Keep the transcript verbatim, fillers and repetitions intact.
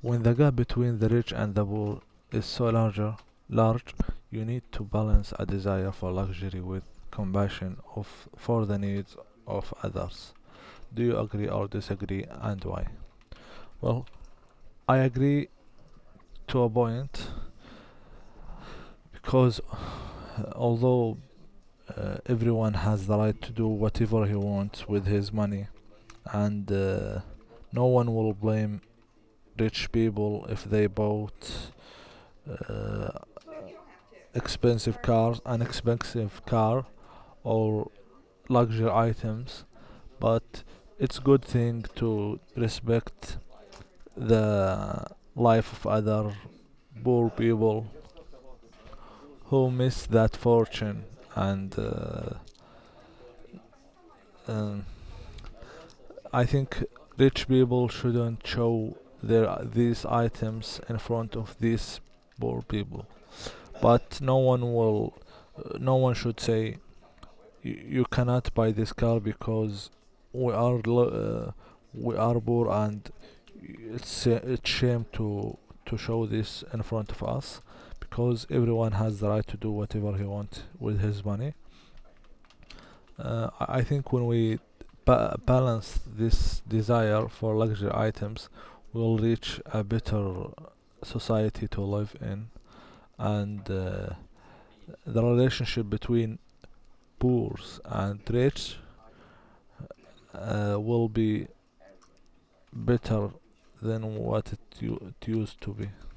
when the gap between the rich and the poor is so larger, large, you need to balance a desire for luxury with compassion of, for the needs of others. Do you agree or disagree, and why? Well, I agree to a point because uh, although uh, everyone has the right to do whatever he wants with his money, and uh, no one will blame rich people if they bought uh, expensive cars, an expensive car, or luxury items. But it's good thing to respect the life of other poor people who miss that fortune, and uh, um, I think rich people shouldn't show their these items in front of these poor people. But no one will, uh, no one should say you, you cannot buy this car because we are lo- uh, we are poor, and it's uh, it's shame to to show this in front of us, because everyone has the right to do whatever he wants with his money. Uh, I I think when we ba- balance this desire for luxury items, we'll reach a better society to live in, and uh, the relationship between poor and rich uh, will be better than what it, u- it used to be.